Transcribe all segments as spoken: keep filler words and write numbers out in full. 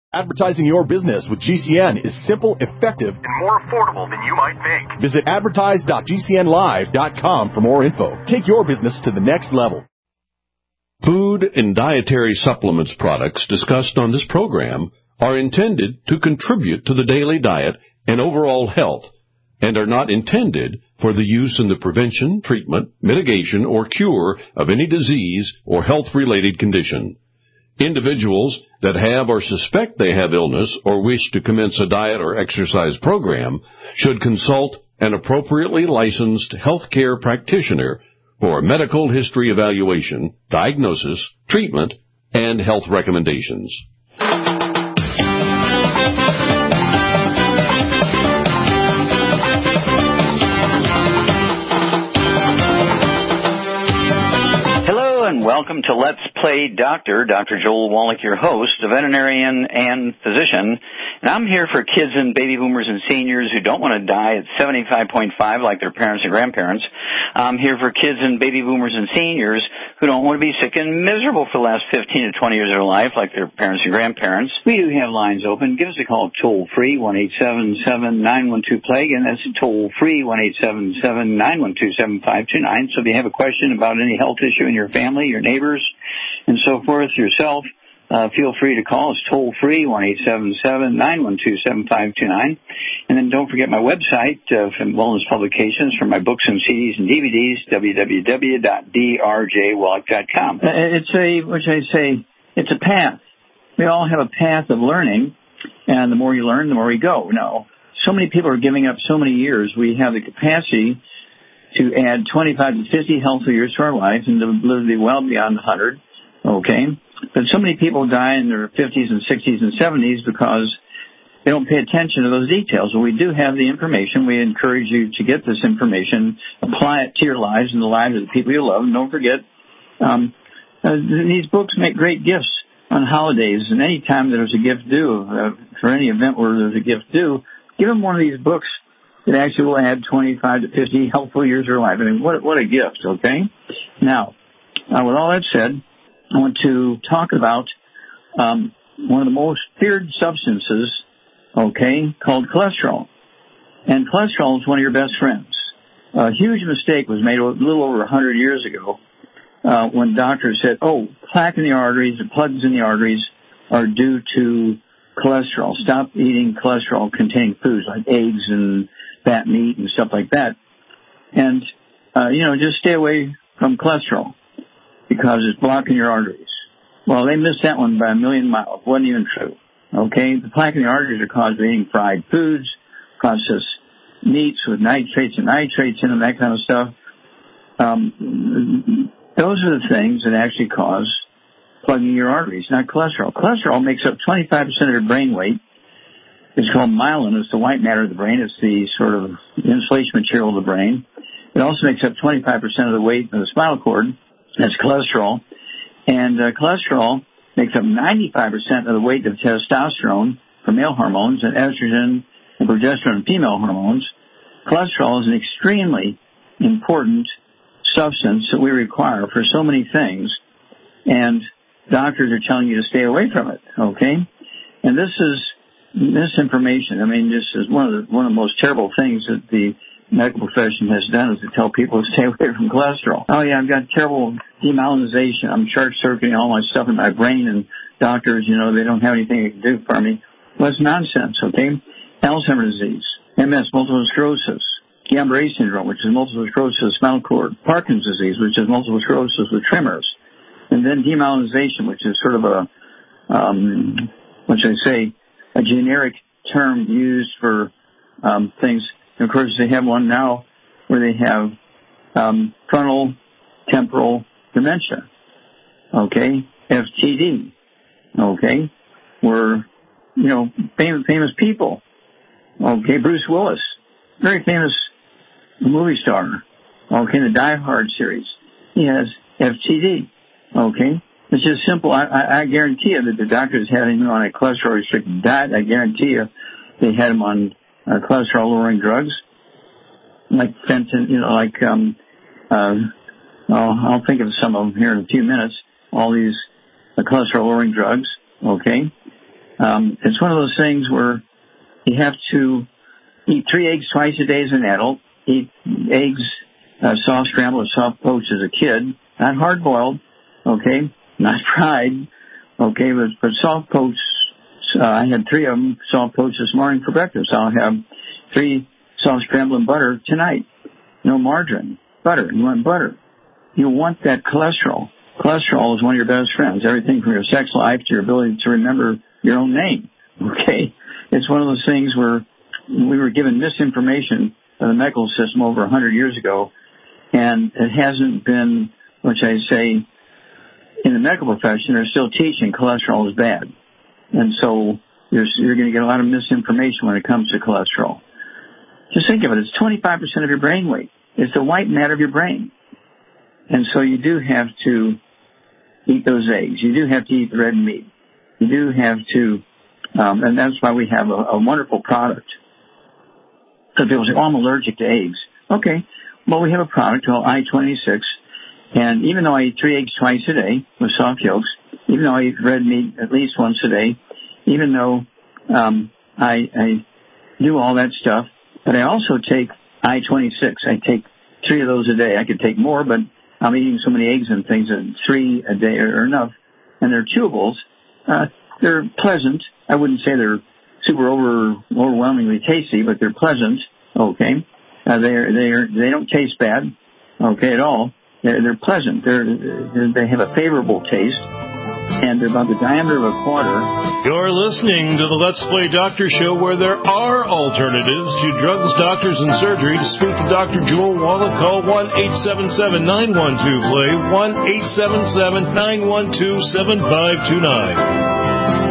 Advertising your business with G C N is simple, effective, and more affordable than you might think. Visit advertise dot g c n live dot com for more info. Take your business to the next level. Food and dietary supplements products discussed on this program are intended to contribute to the daily diet and overall health and are not intended for the use in the prevention, treatment, mitigation, or cure of any disease or health-related condition. Individuals that have or suspect they have illness or wish to commence a diet or exercise program should consult an appropriately licensed healthcare practitioner for a medical history evaluation, diagnosis, treatment, and health recommendations. And welcome to Let's Play Doctor. Doctor Joel Wallach, your host, a veterinarian and physician. And I'm here for kids and baby boomers and seniors who don't want to die at seventy-five point five like their parents and grandparents. I'm here for kids and baby boomers and seniors who don't want to be sick and miserable for the last fifteen to twenty years of their life like their parents and grandparents. We do have lines open. Give us a call toll-free, one eight seven seven, nine one two, plague, and that's toll-free, one eight seven seven, nine one two, seven five two nine. So if you have a question about any health issue in your family, your neighbors, and so forth, yourself, uh, feel free to call us toll-free, one eight seven seven, nine one two, seven five two nine. And then don't forget my website uh, from Wellness Publications for my books and C Ds and D V Ds, w w w dot d r j wallach dot com. It's a, which I say, it's a path. We all have a path of learning, and the more you learn, the more you go. No, so many people are giving up so many years. We have the capacity to add twenty-five to fifty healthy years to our life and to live well beyond one hundred, okay? But so many people die in their fifties and sixties and seventies because they don't pay attention to those details. Well, we do have the information. We encourage you to get this information, apply it to your lives and the lives of the people you love. And don't forget, um, uh, these books make great gifts on holidays. And any time there's a gift due, uh, for any event where there's a gift due, give them one of these books. It actually will add twenty-five to fifty helpful years of your life. I mean, what, what a gift, okay? Now, uh, with all that said, I want to talk about um, one of the most feared substances, okay, called cholesterol. And cholesterol is one of your best friends. A huge mistake was made a little over one hundred years ago uh, when doctors said, oh, plaque in the arteries, the plugs in the arteries are due to cholesterol. Stop eating cholesterol-containing foods like eggs and fat meat and stuff like that. And, uh, you know, just stay away from cholesterol because it's blocking your arteries. Well, they missed that one by a million miles. It wasn't even true. Okay? The plaque in the arteries are caused by eating fried foods, processed meats with nitrates and nitrates in them, that kind of stuff. Um, those are the things that actually cause plugging your arteries, not cholesterol. Cholesterol makes up twenty-five percent of your brain weight. It's called myelin. It's the white matter of the brain. It's the sort of insulation material of the brain. It also makes up twenty-five percent of the weight of the spinal cord. That's cholesterol. And uh, cholesterol makes up ninety-five percent of the weight of testosterone for male hormones and estrogen and progesterone and female hormones. Cholesterol is an extremely important substance that we require for so many things. And doctors are telling you to stay away from it, okay? And this is misinformation. I mean, this is one of the one of the most terrible things that the medical profession has done is to tell people to stay away from cholesterol. Oh yeah, I've got terrible demyelinization. I'm short circuiting all my stuff in my brain, and doctors, you know, they don't have anything they can do for me. Well, it's nonsense, okay? Alzheimer's disease, M S, multiple sclerosis, Guillain-Barré syndrome, which is multiple sclerosis of the spinal cord, Parkinson's disease, which is multiple sclerosis with tremors, and then demyelinization, which is sort of a, um, what should I say, a generic term used for um, things. And of course, they have one now where they have um, frontal temporal dementia, okay, F T D, okay, where, you know, famous, famous people, okay, Bruce Willis, very famous movie star, okay, in the Die Hard series, he has F T D, okay. It's just simple. I, I, I guarantee you that the doctors had him on a cholesterol-restricted diet. I guarantee you they had him on uh, cholesterol-lowering drugs, like fentanyl, you know, like, um, uh, I'll, I'll think of some of them here in a few minutes, all these uh, cholesterol-lowering drugs, okay? Um, it's one of those things where you have to eat three eggs twice a day as an adult, eat eggs, uh, soft scrambled or soft poached as a kid, not hard boiled, okay, not fried, okay, but, but soft poached. Uh, I had three of them soft poached this morning for breakfast. I'll have three soft scrambled in butter tonight. No margarine, butter. You want butter. You want that cholesterol. Cholesterol is one of your best friends. Everything from your sex life to your ability to remember your own name. Okay? It's one of those things where we were given misinformation by the medical system over a hundred years ago, and it hasn't been, which I say, in the medical profession, they're still teaching cholesterol is bad. And so you're, you're going to get a lot of misinformation when it comes to cholesterol. Just think of it. It's twenty-five percent of your brain weight. It's the white matter of your brain. And so you do have to eat those eggs. You do have to eat the red meat. You do have to, um, and that's why we have a, a wonderful product. So people say, oh, I'm allergic to eggs. Okay. Well, we have a product called I twenty-six. And even though I eat three eggs twice a day with soft yolks, even though I eat red meat at least once a day, even though um, I, I do all that stuff, but I also take I twenty-six. I take three of those a day. I could take more, but I'm eating so many eggs and things that three a day are enough. And they're chewables. Uh, they're pleasant. I wouldn't say they're super over overwhelmingly tasty, but they're pleasant. Okay, uh, they're they're they don't taste bad. Okay, at all. They're, they're pleasant. They're, they're they have a favorable taste, and they're about the diameter of a quarter. You're listening to the Let's Play Doctor Show, where there are alternatives to drugs, doctors, and surgery. To speak to Doctor Joel Wallach, call one eight seven seven, nine one two, play, one eight seven seven, nine one two, seven five two nine.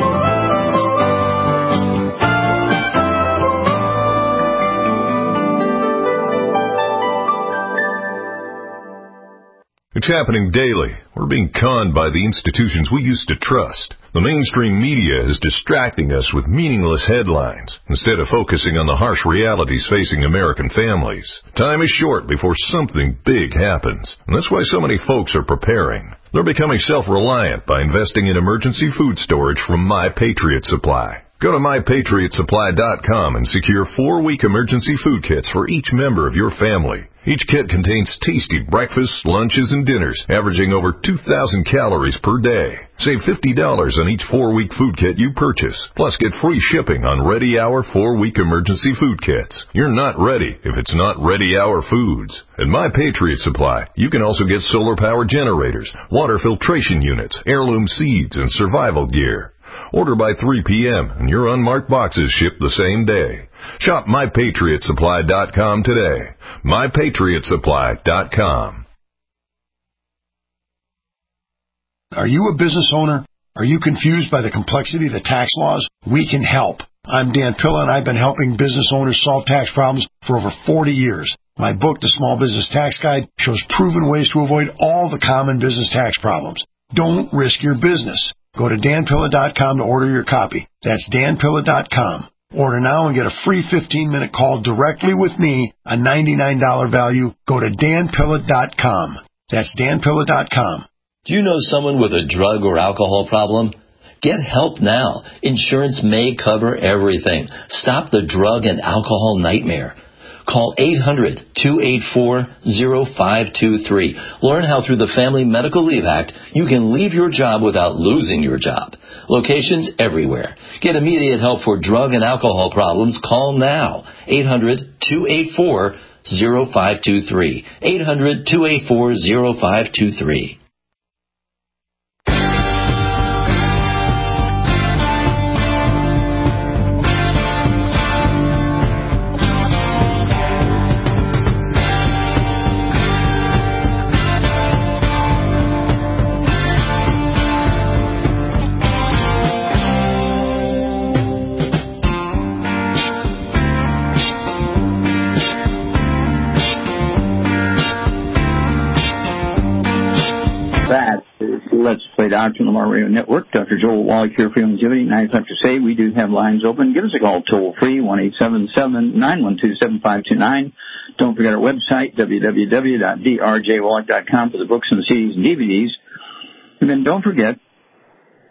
It's happening daily. We're being conned by the institutions we used to trust. The mainstream media is distracting us with meaningless headlines instead of focusing on the harsh realities facing American families. Time is short before something big happens, and that's why so many folks are preparing. They're becoming self-reliant by investing in emergency food storage from My Patriot Supply. Go to my patriot supply dot com and secure four-week emergency food kits for each member of your family. Each kit contains tasty breakfasts, lunches, and dinners, averaging over two thousand calories per day. Save fifty dollars on each four-week food kit you purchase, plus get free shipping on Ready Hour four-week emergency food kits. You're not ready if it's not Ready Hour Foods. At My Patriot Supply, you can also get solar-powered generators, water filtration units, heirloom seeds, and survival gear. Order by three p.m. and your unmarked boxes ship the same day. Shop my patriot supply dot com today. my patriot supply dot com. Are you a business owner? Are you confused by the complexity of the tax laws? We can help. I'm Dan Pilla, and I've been helping business owners solve tax problems for over forty years. My book, The Small Business Tax Guide, shows proven ways to avoid all the common business tax problems. Don't risk your business. Go to dan pilla dot com to order your copy. That's dan pilla dot com. Order now and get a free fifteen-minute call directly with me, a ninety-nine dollars value. Go to dan pilla dot com. That's dan pilla dot com. Do you know someone with a drug or alcohol problem? Get help now. Insurance may cover everything. Stop the drug and alcohol nightmare. Call eight hundred, two eight four, zero five two three. Learn how through the Family Medical Leave Act you can leave your job without losing your job. Locations everywhere. Get immediate help for drug and alcohol problems. Call now. eight hundred, two eight four, zero five two three. eight hundred, two eight four, zero five two three. Let's Play Doctor on the Lamar Radio Network. Doctor Joel Wallach here for Longevity. And I have to say, we do have lines open. Give us a call toll free, one eight seven seven, nine one two, seven five two nine. Don't forget our website, w w w dot d r j wallach dot com, for the books and the C Ds and D V Ds. And then don't forget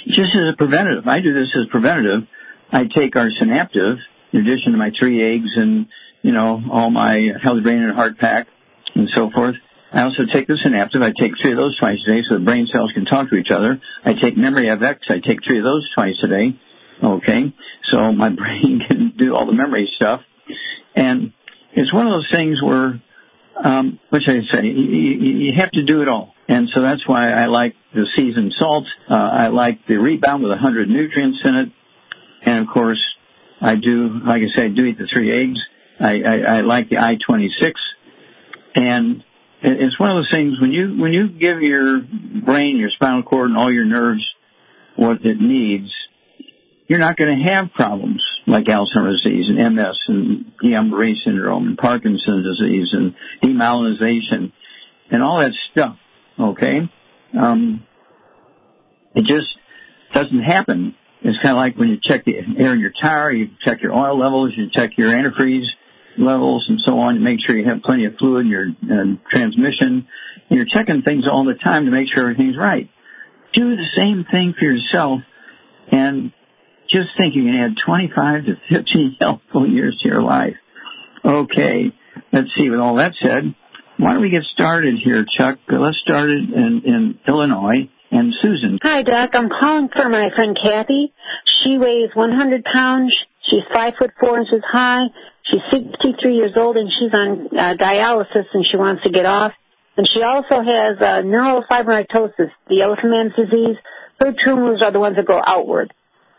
just as a preventative. I do this as preventative. I take our Synaptive, in addition to my three eggs and, you know, all my Healthy Brain and Heart Pack and so forth. I also take the Synaptive. I take three of those twice a day so the brain cells can talk to each other. I take Memory F X. I take three of those twice a day. Okay, so my brain can do all the memory stuff. And it's one of those things where, um, what should I say, you, you, you have to do it all. And so that's why I like the seasoned salt. Uh, I like the Rebound with one hundred nutrients in it. And, of course, I do, like I said, I do eat the three eggs. I, I, I like the I twenty-six. And it's one of those things, when you when you give your brain, your spinal cord, and all your nerves what it needs, you're not going to have problems like Alzheimer's disease and M S and Guillain-Barré syndrome and Parkinson's disease and demyelinization and all that stuff, okay? Um, it just doesn't happen. It's kind of like when you check the air in your tire, you check your oil levels, you check your antifreeze levels and so on to make sure you have plenty of fluid in your uh, transmission. And you're checking things all the time to make sure everything's right. Do the same thing for yourself, and just think you can add twenty-five to fifteen healthful years to your life. Okay, let's see. With all that said, why don't we get started here, Chuck? Let's start it in, in Illinois. And Susan. Hi, Doc. I'm calling for my friend Kathy. She weighs one hundred pounds. She's five foot four inches high. She's sixty-three years old, and she's on uh, dialysis, and she wants to get off. And she also has uh, neurofibromatosis, the elephant man's disease. Her tumors are the ones that go outward.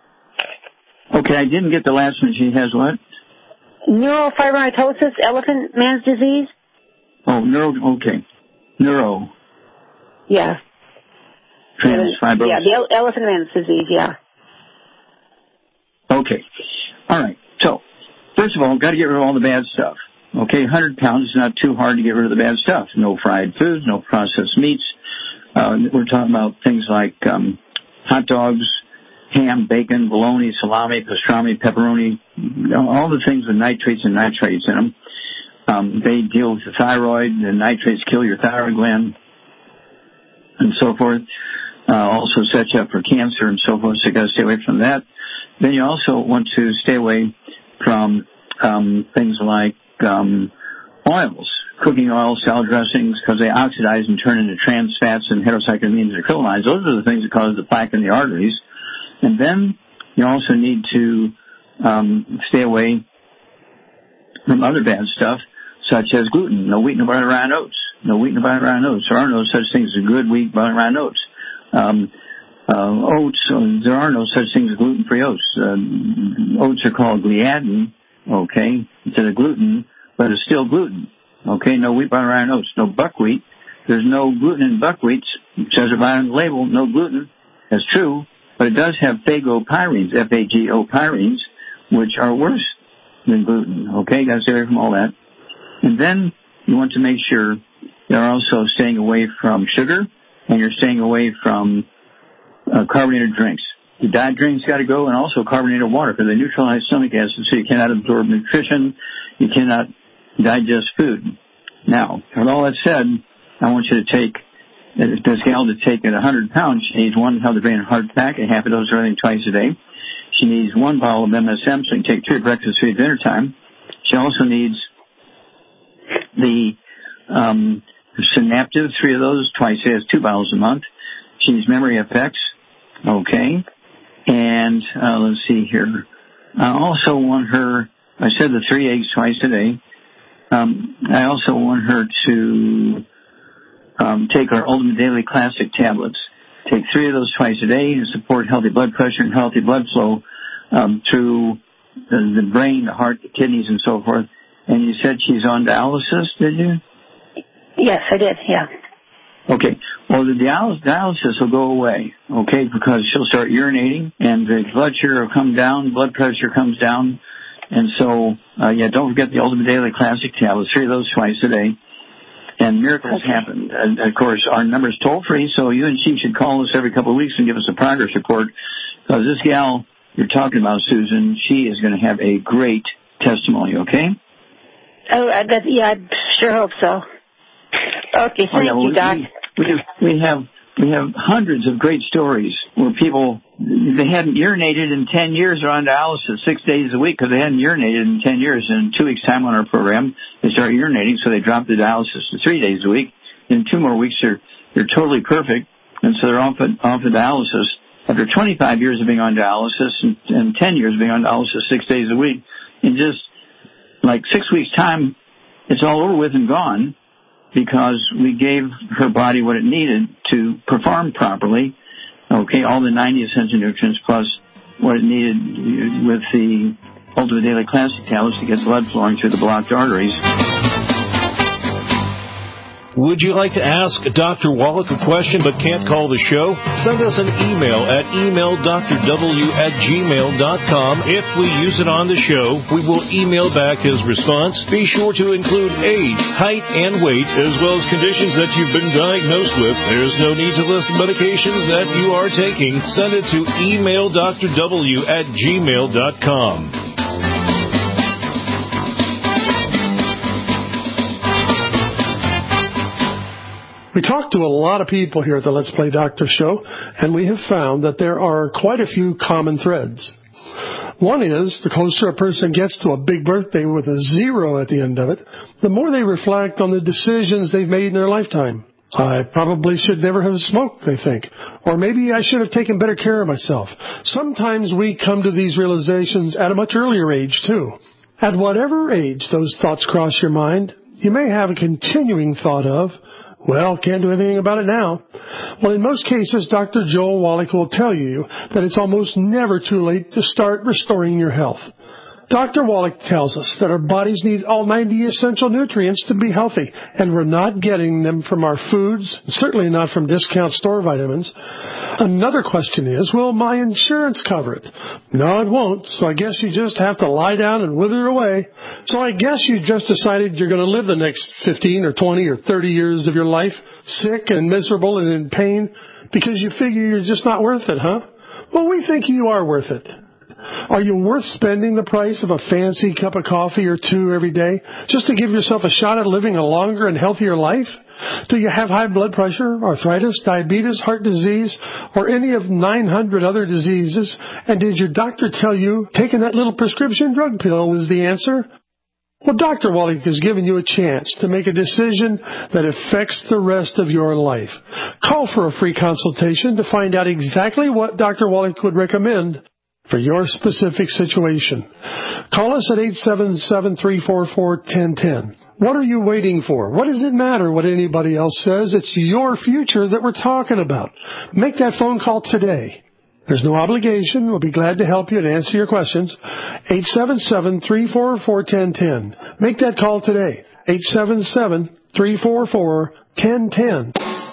Okay, I didn't get the last one. She has what? Neurofibromatosis, elephant man's disease. Oh, neuro, okay. Neuro. Yeah. Transfibrosis. Yeah, the ele- elephant man's disease, yeah. Okay. All right. So, first of all, got to get rid of all the bad stuff. Okay, one hundred pounds is not too hard to get rid of the bad stuff. No fried foods, no processed meats. Uh, we're talking about things like um, hot dogs, ham, bacon, bologna, salami, pastrami, pepperoni, you know, all the things with nitrates and nitrates in them. Um, they deal with the thyroid, and nitrates kill your thyroid gland, and so forth. Uh, also sets you up for cancer and so forth, so you got to stay away from that. Then you also want to stay away from um, things like um, oils, cooking oils, salad dressings, because they oxidize and turn into trans fats and heterocyclamines and acrylamides. Those are the things that cause the plaque in the arteries. And then you also need to um, stay away from other bad stuff, such as gluten. No wheat, no barley, rye, and oats. No wheat, no barley, rye, and oats. There are no such things as good wheat, barley, rye, and oats. Um, uh, oats, uh, there are no such things as gluten-free oats. Uh, oats are called gliadin, okay, instead of gluten, but it's still gluten. Okay, no wheat, barley, rye, and oats. No buckwheat. There's no gluten in buckwheats. It says it right on the label, no gluten. That's true, but it does have phagopyrines, F A G O pyrines, which are worse than gluten. Okay, got to stay away from all that. And then you want to make sure you're also staying away from sugar, and you're staying away from uh, carbonated drinks. The diet drinks got to go, and also carbonated water, because they neutralize stomach acid, so you cannot absorb nutrition, you cannot digest food. Now, with all that said, I want you to take, this gal to take at one hundred pounds, she needs one Healthy Brain and Heart Pack, a half a dose of everything twice a day. She needs one bottle of M S M, so you can take three at breakfast, three at dinner time. She also needs the um, Synaptive, three of those twice a day, has two bottles a month. She needs Memory F X, okay. And uh, let's see here. I also want her, I said the three eggs twice a day. Um, I also want her to um, take our Ultimate Daily Classic tablets. Take three of those twice a day to support healthy blood pressure and healthy blood flow um, through the, the brain, the heart, the kidneys, and so forth. And you said she's on dialysis, did you? Yes, I did, yeah. Okay. Well, the dialysis, dialysis will go away, okay, because she'll start urinating, and the blood sugar will come down, blood pressure comes down. And so, uh, yeah, don't forget the Ultimate Daily Classic tablets, three of those twice a day. And miracles okay. happen. And, of course, our number's toll-free, so you and she should call us every couple of weeks and give us a progress report, because this gal you're talking about, Susan, she is going to have a great testimony, okay? Oh, that, yeah, I sure hope so. Okay, thank oh, yeah, well, you, Doc. We, we, have, we have we have hundreds of great stories where people they hadn't urinated in ten years. They're on dialysis six days a week because they hadn't urinated in ten years. And in two weeks' time on our program, they start urinating, so they dropped the dialysis to three days a week. In two more weeks, they're they're totally perfect, and so they're off of, off of dialysis after twenty-five years of being on dialysis and, and ten years of being on dialysis six days a week. In just like six weeks' time, it's all over with and gone because we gave her body what it needed to perform properly. Okay, all the ninety essential nutrients plus what it needed with the Ultimate Daily Classic tablets to get blood flowing through the blocked arteries. Would you like to ask Doctor Wallach a question but can't call the show? Send us an email at email d r w at gmail dot com. If we use it on the show, we will email back his response. Be sure to include age, height, and weight, as well as conditions that you've been diagnosed with. There's no need to list medications that you are taking. Send it to email d r w at gmail dot com. We talk to a lot of people here at the Let's Play Doctor show, and we have found that there are quite a few common threads. One is, the closer a person gets to a big birthday with a zero at the end of it, the more they reflect on the decisions they've made in their lifetime. I probably should never have smoked, they think. Or maybe I should have taken better care of myself. Sometimes we come to these realizations at a much earlier age, too. At whatever age those thoughts cross your mind, you may have a continuing thought of, well, can't do anything about it now. Well, in most cases, Doctor Joel Wallach will tell you that it's almost never too late to start restoring your health. Doctor Wallach tells us that our bodies need all ninety essential nutrients to be healthy, and we're not getting them from our foods, certainly not from discount store vitamins. Another question is, will my insurance cover it? No, it won't, so I guess you just have to lie down and wither away. So I guess you just decided you're going to live the next fifteen or twenty or thirty years of your life sick and miserable and in pain because you figure you're just not worth it, huh? Well, we think you are worth it. Are you worth spending the price of a fancy cup of coffee or two every day just to give yourself a shot at living a longer and healthier life? Do you have high blood pressure, arthritis, diabetes, heart disease, or any of nine hundred other diseases? And did your doctor tell you taking that little prescription drug pill was the answer? Well, Doctor Wallach has given you a chance to make a decision that affects the rest of your life. Call for a free consultation to find out exactly what Doctor Wallach would recommend for your specific situation. Call us at eight seven seven, three four four, one zero one zero. What are you waiting for? What does it matter what anybody else says? It's your future that we're talking about. Make that phone call today. There's no obligation. We'll be glad to help you and answer your questions. eight seven seven, three four four, one zero one zero. Make that call today. eight seven seven, three four four, one zero one zero.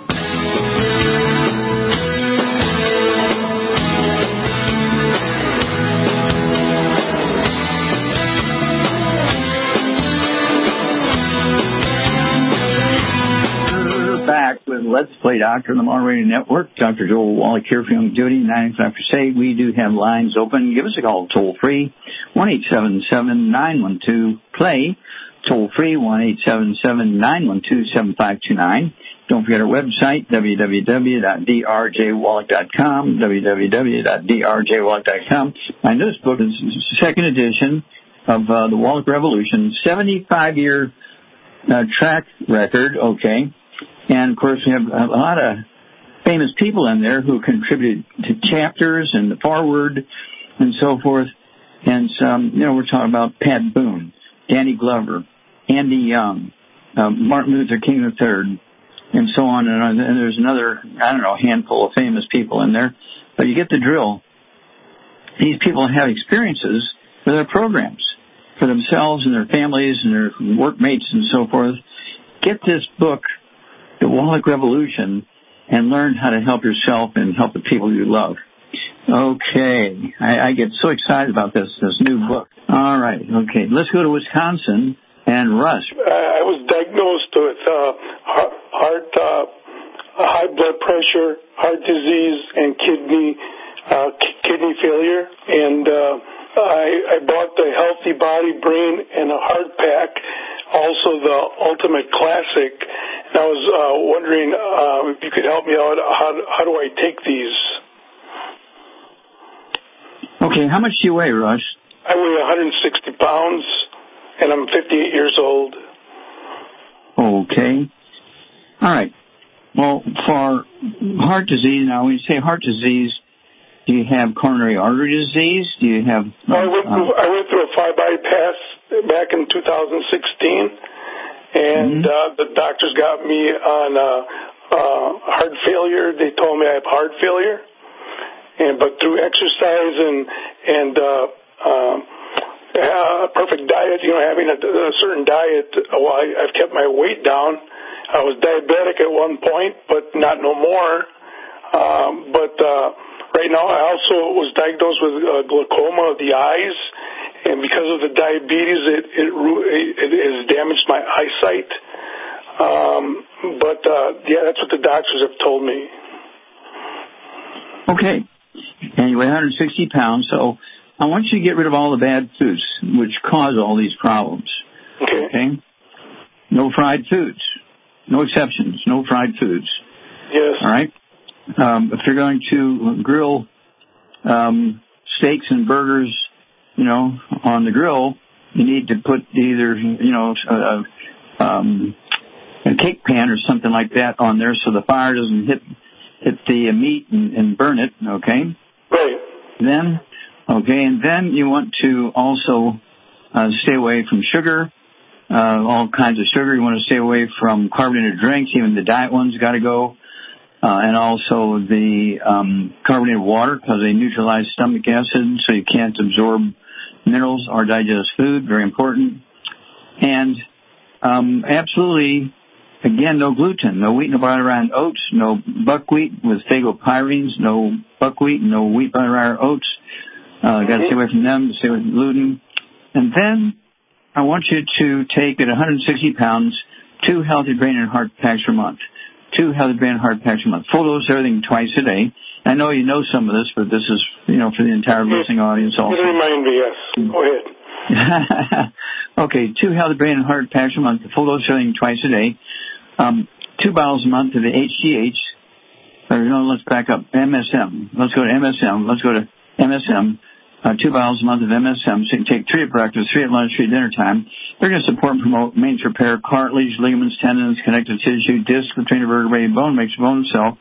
Back with Let's Play Doctor on the Moderator Network. Doctor Joel Wallach here for Young Duty, nine o'clock for say. We do have lines open. Give us a call toll free, one eight seven seven, nine one two, play. Toll free, one eight seven seven, nine one two, seven five two nine. Don't forget our website, w w w dot d r j wallach dot com, w w w dot d r j wallach dot com. My newest book is the second edition of uh, the Wallach Revolution, seventy-five year uh, track record, okay. And, of course, we have a lot of famous people in there who contributed to chapters and the foreword and so forth. And, some, you know, we're talking about Pat Boone, Danny Glover, Andy Young, uh, Martin Luther King the third, and so on. And, on. And there's another, I don't know, handful of famous people in there. But you get the drill. These people have experiences for their programs, for themselves and their families and their workmates and so forth. Get this book, The Wallach Revolution, and learn how to help yourself and help the people you love. Okay. I, I get so excited about this, this new book. All right. Okay. Let's go to Wisconsin and Russ. Uh, I was diagnosed with uh, heart, uh, high blood pressure, heart disease, and kidney uh, kidney failure. And uh, I, I bought the Healthy Body, Brain, and a Heart Pack, also the Ultimate Classic. And I was uh, wondering uh, if you could help me out. How, how do I take these? Okay, how much do you weigh, Russ? I weigh one hundred sixty pounds, and I'm fifty-eight years old. Okay. All right. Well, for heart disease, now when you say heart disease, do you have coronary artery disease? Do you have... Uh, I, went through, uh, I went through a five bypass back in two thousand sixteen, and mm-hmm. uh, the doctors got me on uh, uh, heart failure. They told me I have heart failure, and but through exercise and and uh, uh, a perfect diet, you know, having a, a certain diet, well, I, I've kept my weight down. I was diabetic at one point, but not no more. Um, but uh, right now, I also was diagnosed with uh, glaucoma of the eyes. And because of the diabetes, it it, it has damaged my eyesight. Um, but, uh, yeah, that's what the doctors have told me. Okay. And you weigh one hundred sixty pounds, so I want you to get rid of all the bad foods which cause all these problems. Okay. Okay? No fried foods. No exceptions. No fried foods. Yes. All right? Um, if you're going to grill um, steaks and burgers, you know, on the grill, you need to put either, you know, a, um, a cake pan or something like that on there so the fire doesn't hit hit the meat and, and burn it, okay? Right. Then, okay, and then you want to also uh, stay away from sugar, uh, all kinds of sugar. You want to stay away from carbonated drinks, even the diet ones got to go. Uh, and also the um, carbonated water because they neutralize stomach acid so you can't absorb minerals or digest food, very important. And um, absolutely, again, no gluten, no wheat, no barley, oats, no buckwheat with phagopyrines, no buckwheat, no wheat, barley, oats. Uh, got to stay away from them, stay away from gluten. And then I want you to take at one hundred sixty pounds two healthy brain and heart packs per month. Two healthy brain and heart packs a month. Full dose everything twice a day. I know you know some of this, but this is, you know, for the entire listening audience also. Remind me, yes. Go ahead. Okay, two healthy brain and heart packs a month. Full dose everything twice a day. Um, two bottles a month of the H G H. Or, no, let's back up. M S M. Let's go to M S M. Let's go to M S M. Uh, two bottles a month of M S M. So you can take three at breakfast, three at lunch, three at dinner time. They're going to support and promote maintenance repair, cartilage, ligaments, tendons, connective tissue, disc between the vertebrae, bone, makes bone cell.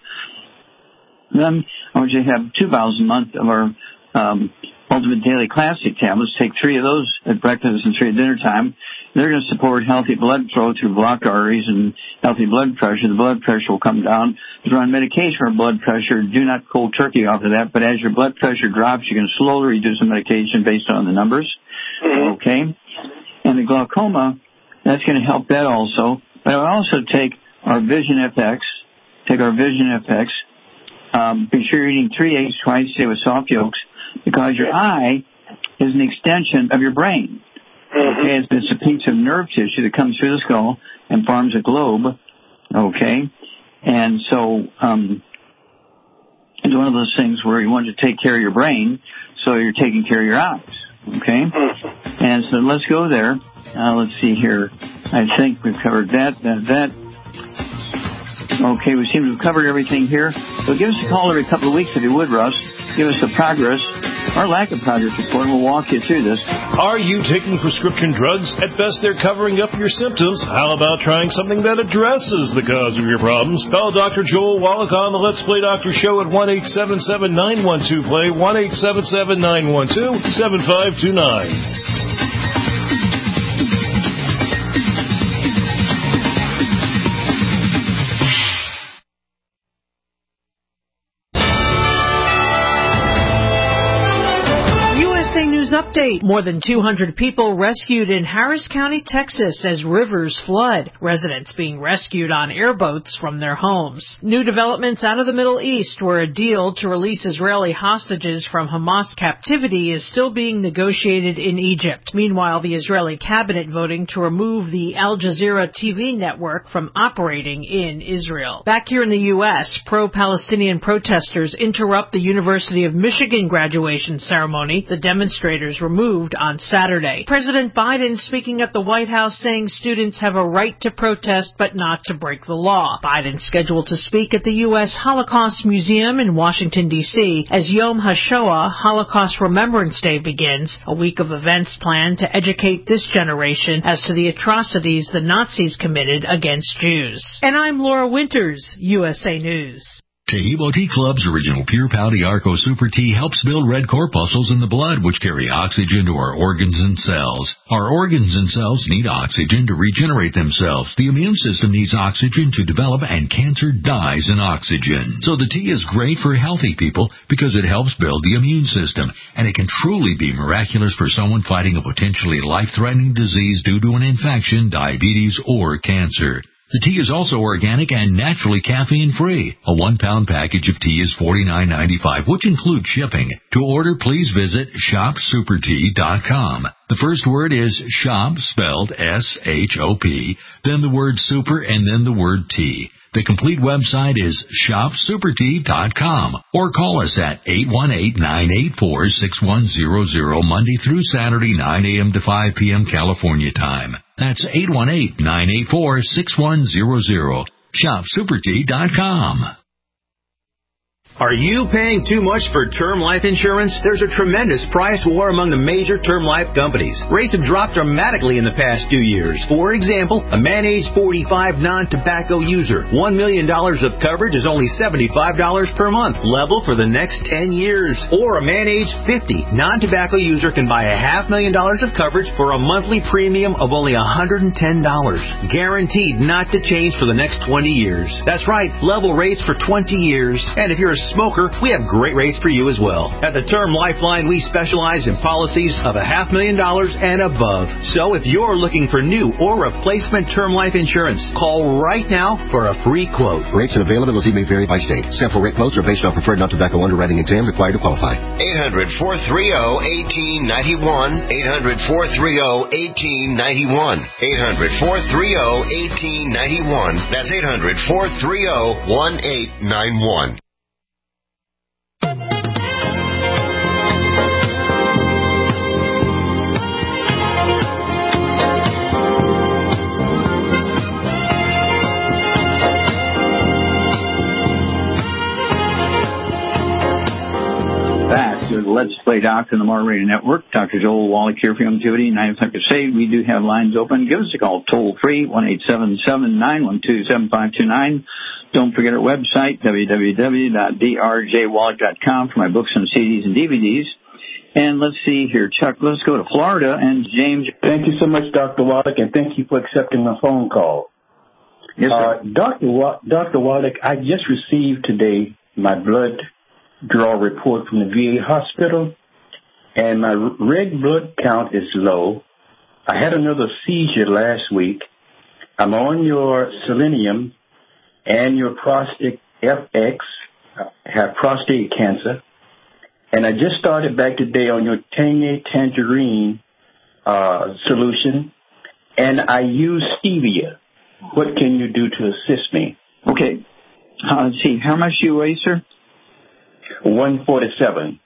Then I want you to have two bottles a month of our um, Ultimate Daily Classic tablets. Take three of those at breakfast and three at dinner time. They're going to support healthy blood flow through blocked arteries and healthy blood pressure. The blood pressure will come down. If you're on medication for blood pressure, do not cold turkey off of that. But as your blood pressure drops, you can slowly reduce the medication based on the numbers. Mm-hmm. Okay? And the glaucoma, that's going to help that also. But I also take our Vision F X, take our Vision F X. Um, be sure you're eating three eggs twice a day with soft yolks because your eye is an extension of your brain. Okay, it's, it's a piece of nerve tissue that comes through the skull and forms a globe. Okay, and so um, it's one of those things where you want to take care of your brain, so you're taking care of your eyes. Okay, and so let's go there. Uh, let's see here. I think we've covered that. That. that. Okay, we seem to have covered everything here. So give us a call every couple of weeks if you would, Russ. Give us the progress or lack of progress report, and we'll walk you through this. Are you taking prescription drugs? At best, they're covering up your symptoms. How about trying something that addresses the cause of your problems? Call Doctor Joel Wallach on the Let's Play Doctor Show at one eight seven seven, nine one two, play, one eight seven seven, nine one two, seven five two nine. Update. More than two hundred people rescued in Harris County, Texas as rivers flood. Residents being rescued on airboats from their homes. New developments out of the Middle East where a deal to release Israeli hostages from Hamas captivity is still being negotiated in Egypt. Meanwhile, the Israeli cabinet voting to remove the Al Jazeera T V network from operating in Israel. Back here in the U S, pro-Palestinian protesters interrupt the University of Michigan graduation ceremony. The demonstrators demonstrators removed on Saturday. President Biden speaking at the White House saying students have a right to protest but not to break the law. Biden scheduled to speak at the U S Holocaust Museum in Washington, D C as Yom HaShoah, Holocaust Remembrance Day, begins, a week of events planned to educate this generation as to the atrocities the Nazis committed against Jews. And I'm Laura Winters, U S A News. Taheebo Tea Club's original Pure Pau D'Arco Super Tea helps build red corpuscles in the blood, which carry oxygen to our organs and cells. Our organs and cells need oxygen to regenerate themselves. The immune system needs oxygen to develop, and cancer dies in oxygen. So the tea is great for healthy people because it helps build the immune system, and it can truly be miraculous for someone fighting a potentially life-threatening disease due to an infection, diabetes, or cancer. The tea is also organic and naturally caffeine-free. A one-pound package of tea is forty-nine ninety-five, which includes shipping. To order, please visit shop super tea dot com. The first word is shop, spelled S H O P, then the word super, and then the word tea. The complete website is shop super tea dot com, or call us at eight one eight, nine eight four, six one zero zero Monday through Saturday, nine a.m. to five p.m. California time. That's eight one eight, nine eight four, six one zero zero. shop super tea dot com. Are you paying too much for term life insurance? There's a tremendous price war among the major term life companies. Rates have dropped dramatically in the past two years. For example, a man age forty-five non-tobacco user, one million dollars of coverage is only seventy-five dollars per month, level for the next ten years. Or a man age fifty non-tobacco user can buy a half million dollars of coverage for a monthly premium of only one hundred ten dollars. Guaranteed not to change for the next twenty years. That's right, level rates for twenty years. And if you're a smoker, we have great rates for you as well. At the Term Lifeline, we specialize in policies of a half million dollars and above. So if you're looking for new or replacement term life insurance, call right now for a free quote. Rates and availability may vary by state. Sample rate quotes are based on preferred non-tobacco underwriting exam required to qualify. eight hundred, four three zero, one eight nine one. eight hundred, four three zero, one eight nine one. eight hundred, four three zero, one eight nine one. That's eight hundred, four three zero, one eight nine one. Back to the Let's Play Doctor on the More Radio Network. Doctor Joel Wallach here for Longevity, ninety-five Crusade. We do have lines open. Give us a call toll free, one eight seven seven, nine one two, seven five two nine. Don't forget our website, w w w dot d r j wallach dot com, for my books and C Ds and D V Ds. And let's see here, Chuck, let's go to Florida. And James. Thank you so much, Doctor Wallach, and thank you for accepting my phone call. Yes, sir. Uh, Doctor Wa- Doctor Wallach, I just received today my blood draw report from the V A hospital, and my red blood count is low. I had another seizure last week. I'm on your selenium and your prostate F X. I have prostate cancer. And I just started back today on your Tangy Tangerine uh, solution, and I use stevia. What can you do to assist me? Okay. Uh, let's see. How much do you weigh, sir? one forty-seven.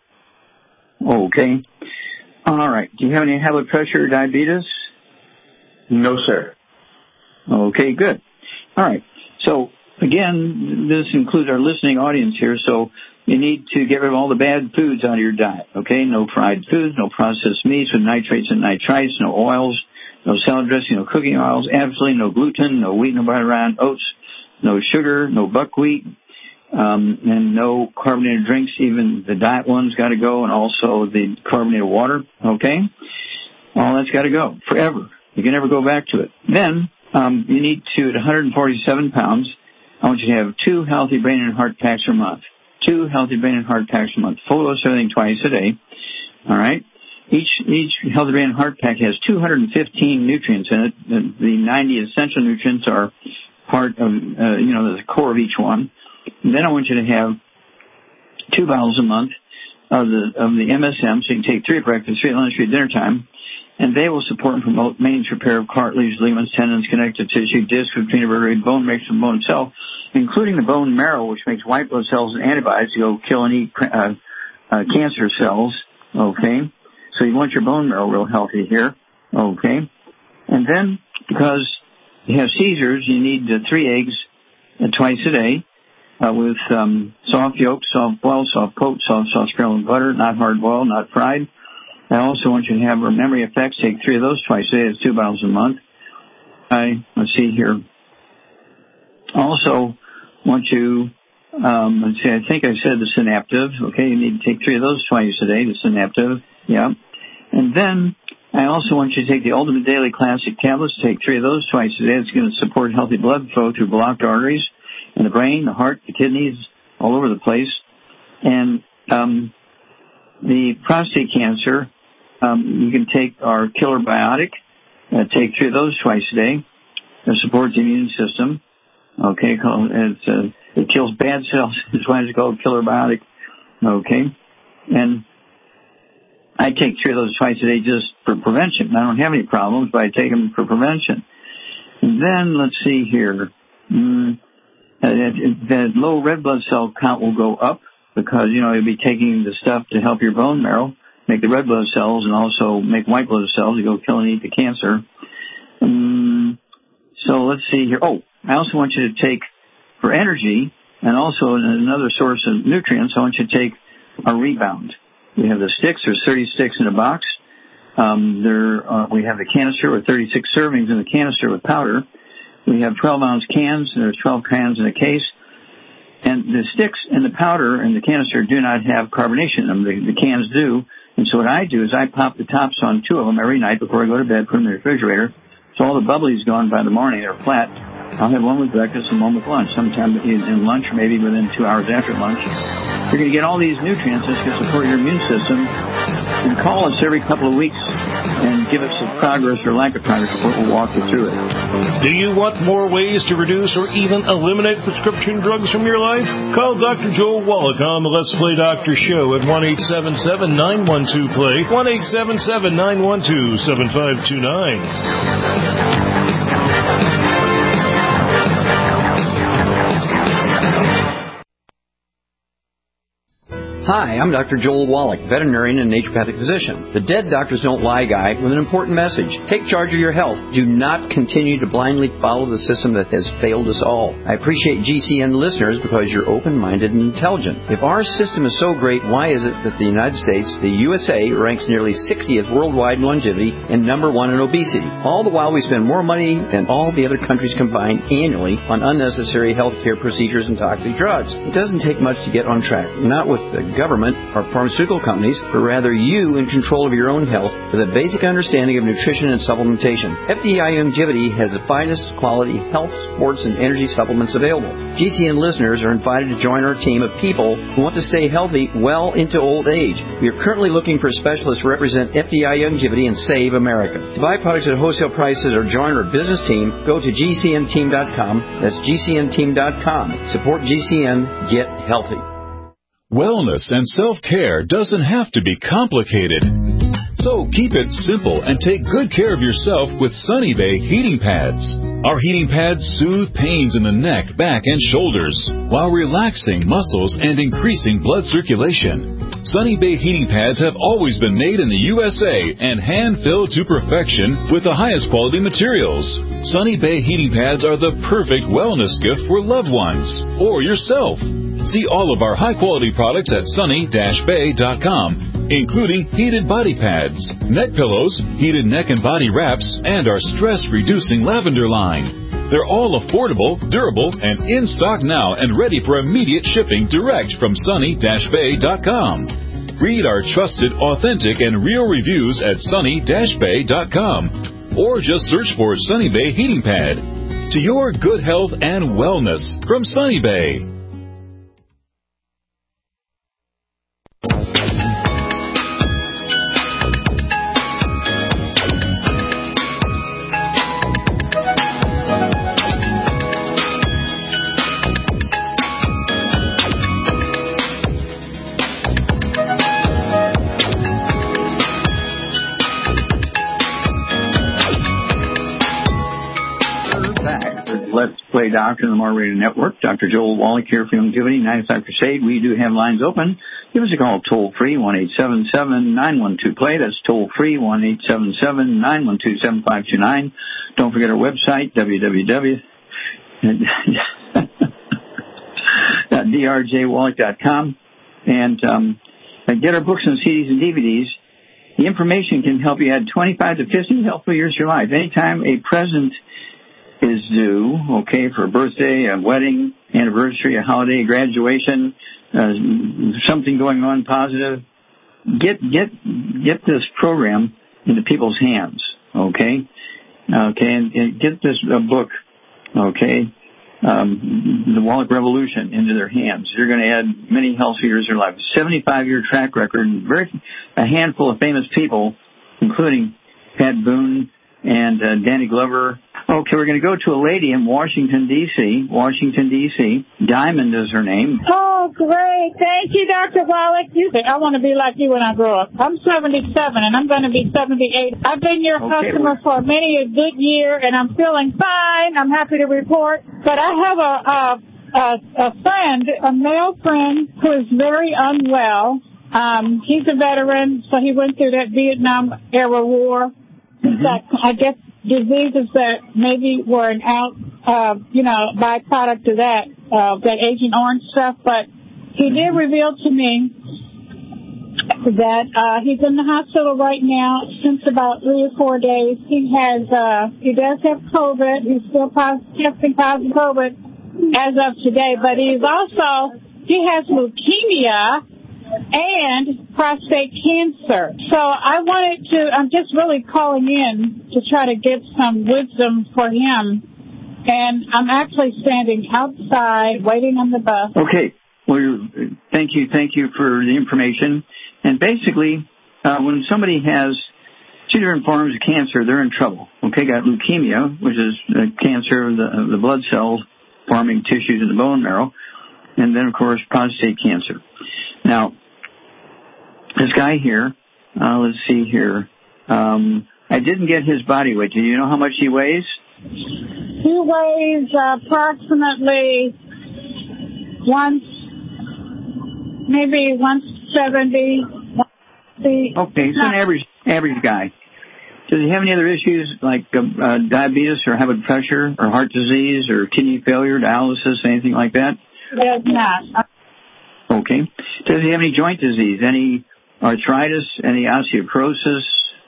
Okay. All right. Do you have any high blood pressure or diabetes? No, sir. Okay, good. All right. So, again, this includes our listening audience here, so you need to get rid of all the bad foods out of your diet, okay? No fried foods, no processed meats with nitrates and nitrites, no oils, no salad dressing, no cooking oils, absolutely no gluten, no wheat, no butter, oats, no sugar, no buckwheat, um, and no carbonated drinks. Even the diet ones got to go, and also the carbonated water, okay? All that's got to go forever. You can never go back to it. Then um, you need to, at one hundred forty-seven pounds, I want you to have two healthy brain and heart packs a month. Two healthy brain and heart packs a month. Full dose everything twice a day. All right? Each each healthy brain and heart pack has two hundred fifteen nutrients in it. The, the ninety essential nutrients are part of, uh, you know, the core of each one. And then I want you to have two bottles a month of the of the M S M, so you can take three at breakfast, three at lunch, three at dinner time. And they will support and promote maintenance repair of cartilage, ligaments, tendons, connective tissue, disc, between vertebrae, bone mix, and bone cell, including the bone marrow, which makes white blood cells and antibodies to go kill and eat uh, uh, cancer cells. Okay, So you want your bone marrow real healthy here. Okay. And then, because you have seizures, you need uh, three eggs uh, twice a day uh, with um, soft yolk, soft boiled, soft coat, soft, soft scrambled butter, not hard boiled, not fried. I also want you to have memory effects. Take three of those twice a day. It's two bottles a month. I, let's see here. Also want you, um, let's see, I think I said the Synaptive. Okay, you need to take three of those twice a day, the Synaptive. Yeah. And then I also want you to take the Ultimate Daily Classic tablets. Take three of those twice a day. It's going to support healthy blood flow through blocked arteries in the brain, the heart, the kidneys, all over the place. And um, the prostate cancer, um, you can take our Killer Biotic. Uh, take three of those twice a day. It supports the immune system. Okay, it's, uh, it kills bad cells. That's why it's called Killer Biotic. Okay, and I take three of those twice a day just for prevention. I don't have any problems, but I take them for prevention. And then, let's see here. Mm, the low red blood cell count will go up because, you know, you'll be taking the stuff to help your bone marrow, make the red blood cells, and also make white blood cells to go kill and eat the cancer. Um, so let's see here. Oh, I also want you to take, for energy, and also another source of nutrients, I want you to take a Rebound. We have the sticks. There's thirty sticks in a box. Um, there, uh, we have the canister with thirty-six servings in the canister with powder. We have twelve ounce cans. There's twelve cans in a case. And the sticks and the powder and the canister do not have carbonation in them. The, the cans do. And so what I do is I pop the tops on two of them every night before I go to bed, put them in the refrigerator. So all the bubbly's gone by the morning. They're flat. I'll have one with breakfast and one with lunch, sometime in, in lunch or maybe within two hours after lunch. You're going to get all these nutrients that's going to support your immune system. You can call us every couple of weeks and give us some progress or lack of progress. We'll walk you through it. Do you want more ways to reduce or even eliminate prescription drugs from your life? Call Doctor Joel Wallach on the Let's Play Doctor Show at one eight seven seven, nine one two, play, one eight seven seven, nine one two, seven five two nine. Hi, I'm Doctor Joel Wallach, veterinarian and naturopathic physician. The Dead Doctors Don't Lie guy with an important message. Take charge of your health. Do not continue to blindly follow the system that has failed us all. I appreciate G C N listeners because you're open-minded and intelligent. If our system is so great, why is it that the United States, the U S A, ranks nearly sixtieth worldwide in longevity and number one in obesity? All the while we spend more money than all the other countries combined annually on unnecessary healthcare procedures and toxic drugs. It doesn't take much to get on track. Not with the government or pharmaceutical companies, but rather you in control of your own health with a basic understanding of nutrition and supplementation. F D I Longevity has the finest quality health, sports, and energy supplements available. G C N listeners are invited to join our team of people who want to stay healthy well into old age. We are currently looking for specialists to represent F D I Longevity and Save America. To buy products at wholesale prices or join our business team, go to G C N team dot com. That's G C N team dot com. Support G C N. Get healthy. Wellness and self-care doesn't have to be complicated. So keep it simple and take good care of yourself with Sunny Bay heating pads. Our heating pads soothe pains in the neck, back, and shoulders while relaxing muscles and increasing blood circulation. Sunny Bay heating pads have always been made in the U S A and hand-filled to perfection with the highest quality materials. Sunny Bay heating pads are the perfect wellness gift for loved ones or yourself. See all of our high-quality products at sunny dash bay dot com, including heated body pads, neck pillows, heated neck and body wraps, and our stress-reducing lavender line. They're all affordable, durable, and in stock now and ready for immediate shipping direct from sunny dash bay dot com. Read our trusted, authentic, and real reviews at sunny dash bay dot com, or just search for Sunny Bay Heating Pad. To your good health and wellness from Sunny Bay. Play Doctor on the More Radio Network. Doctor Joel Wallach here for Longevity, ninety-five Crusade. We do have lines open. Give us a call toll-free, one eight seven seven, nine one two, play. That's toll-free, one eight seven seven, nine one two, seven five two nine. Don't forget our website, w w w dot d r j wallach dot com. And um, get our books and C Ds and D V Ds. The information can help you add twenty-five to fifty helpful years to your life. Anytime a present is due, okay, for a birthday, a wedding, anniversary, a holiday, graduation, uh, something going on positive, get get get this program into people's hands, okay? Okay, and, and get this uh, book, okay, um, The Wallach Revolution, into their hands. You're going to add many healthy years to your life. seventy-five year track record, very a handful of famous people, including Pat Boone and uh, Danny Glover. Okay, we're going to go to a lady in Washington, D C Washington, D C Diamond is her name. Oh, great. Thank you, Doctor Wallach. You think I want to be like you when I grow up. I'm seventy-seven, and I'm going to be seventy-eight. I've been your okay, customer well, for many a good year, and I'm feeling fine. I'm happy to report. But I have a, a, a, a friend, a male friend, who is very unwell. Um, he's a veteran, so he went through that Vietnam-era war. Mm-hmm. That, I guess, diseases that maybe were an out, uh, you know, byproduct of that, uh, that Agent Orange stuff. But he did reveal to me that uh, he's in the hospital right now since about three or four days. He has, uh, he does have COVID. He's still positive, testing positive COVID as of today. But he's also, he has leukemia and prostate cancer. So I wanted to, I'm just really calling in to try to get some wisdom for him. And I'm actually standing outside waiting on the bus. Okay. Well, thank you. Thank you for the information. And basically, uh, when somebody has two different forms of cancer, they're in trouble. Okay, got leukemia, which is uh, cancer of the, of the blood cells forming tissues in the bone marrow. And then, of course, prostate cancer. Now, this guy here, uh, let's see here. Um, I didn't get his body weight. Do you know how much he weighs? He weighs uh, approximately one, maybe one seventy. Okay, so an average average guy. Does he have any other issues like uh, uh, diabetes or high blood pressure or heart disease or kidney failure, dialysis, anything like that? He does not. Okay. Does he have any joint disease, any arthritis, any osteoporosis?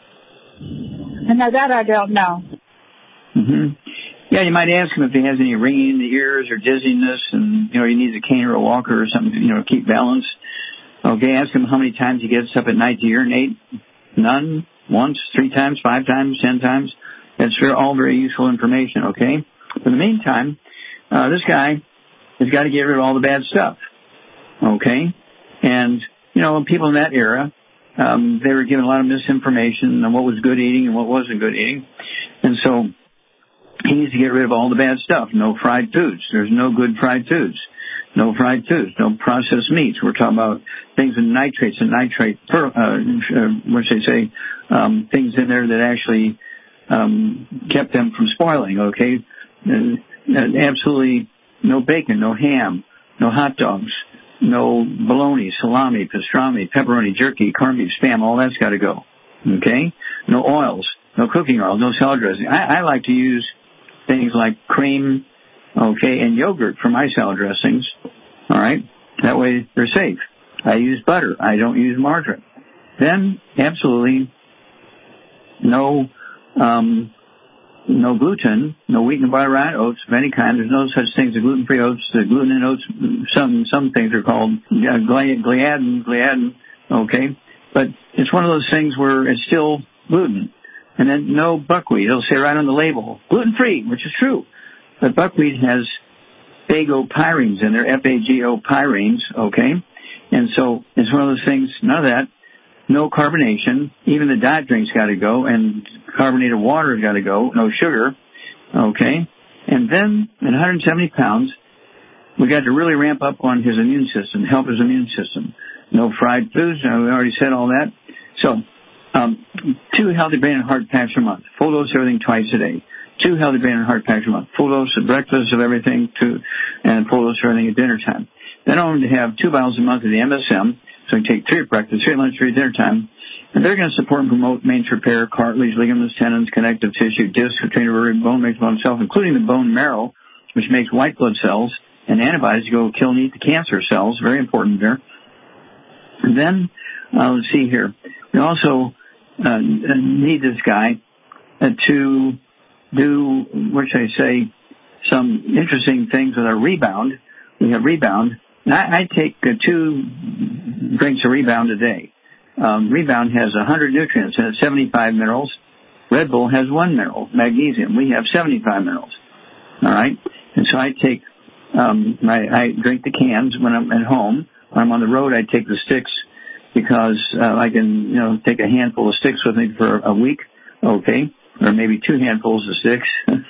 No, that I don't know. Mm-hmm. Yeah, you might ask him if he has any ringing in the ears or dizziness, and you know he needs a cane or a walker or something, you know, to keep balance. Okay, ask him how many times he gets up at night to urinate. None, once, three times, five times, ten times. That's all very useful information. Okay. But in the meantime, uh, this guy has got to get rid of all the bad stuff. Okay, and you know, people in that era, um, they were given a lot of misinformation on what was good eating and what wasn't good eating, and so he needs to get rid of all the bad stuff. No fried foods. There's no good fried foods. No fried foods. No processed meats. We're talking about things with nitrates and nitrate. Per, uh, what should I say? Um, things in there that actually um, kept them from spoiling. Okay, and, and absolutely no bacon, no ham, no hot dogs. No bologna, salami, pastrami, pepperoni, jerky, corned beef, spam, all that's got to go. Okay? No oils, no cooking oil, no salad dressing. I, I like to use things like cream, okay, and yogurt for my salad dressings. All right? That way they're safe. I use butter. I don't use margarine. Then, absolutely no um, no gluten, no wheat and barley oats of any kind. There's no such thing as gluten-free oats. The gluten in oats, some some things are called uh, gliadin, gliadin, okay? But it's one of those things where it's still gluten. And then no buckwheat. It'll say right on the label, gluten-free, which is true. But buckwheat has phagopyrenes in there, F A G O pyrines, okay? And so it's one of those things, none of that. No carbonation. Even the diet drink's got to go, and carbonated water's got to go. No sugar, okay? And then at one hundred seventy pounds, we got to really ramp up on his immune system, help his immune system. No fried foods. We already said all that. So, um, two healthy brain and heart packs a month. Full dose everything twice a day. two healthy brain and heart packs a month, full dose at breakfast of everything, to, and full dose of everything at dinner time. Then I want to have two bottles a month of the M S M, so I can take three at breakfast, three at lunch, three at dinner time. And they're going to support and promote maintenance repair, cartilage, ligaments, tendons, connective tissue, disc, trainer, bone makes bone itself, including the bone marrow, which makes white blood cells and antibodies to go kill and eat the cancer cells. Very important there. And then, uh, let's see here. We also uh, need this guy uh, to do, what should I say, some interesting things with our Rebound. We have Rebound. And I, I take uh, two drinks of Rebound a day. Um, Rebound has one hundred nutrients and it's seventy-five minerals. Red Bull has one mineral, magnesium. We have seventy-five minerals. All right? And so I take, um, I, I drink the cans when I'm at home. When I'm on the road, I take the sticks because uh, I can, you know, take a handful of sticks with me for a week, okay, or maybe two handfuls of sticks,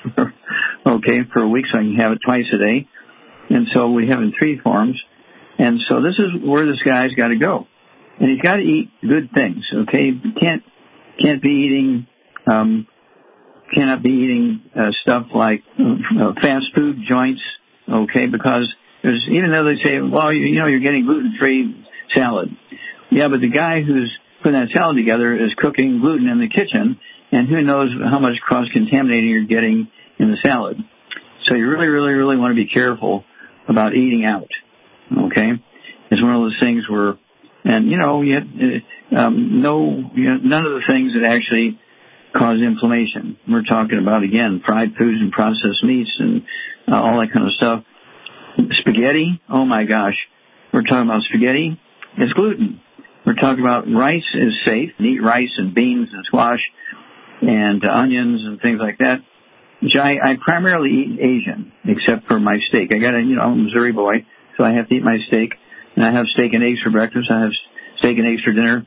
okay, for a week, so I can have it twice a day. And so we have it in three forms. And so this is where this guy's got to go. And he's got to eat good things, okay? Can't can't be eating, um, cannot be eating uh, stuff like uh, fast food joints, okay? Because there's, even though they say, well, you, you know, you're getting gluten-free salad. Yeah, but the guy who's putting that salad together is cooking gluten in the kitchen, and who knows how much cross-contaminating you're getting in the salad. So you really, really, really want to be careful about eating out, okay? It's one of those things where, and, you know, you have, um, no, you know, none of the things that actually cause inflammation. We're talking about, again, fried foods and processed meats and uh, all that kind of stuff. Spaghetti, oh my gosh. We're talking about spaghetti. It's gluten. We're talking about rice is safe. Eat rice and beans and squash and uh, onions and things like that. Which I, I primarily eat Asian, except for my steak. I got a, you know, I'm a Missouri boy, so I have to eat my steak. And I have steak and eggs for breakfast. I have steak and eggs for dinner.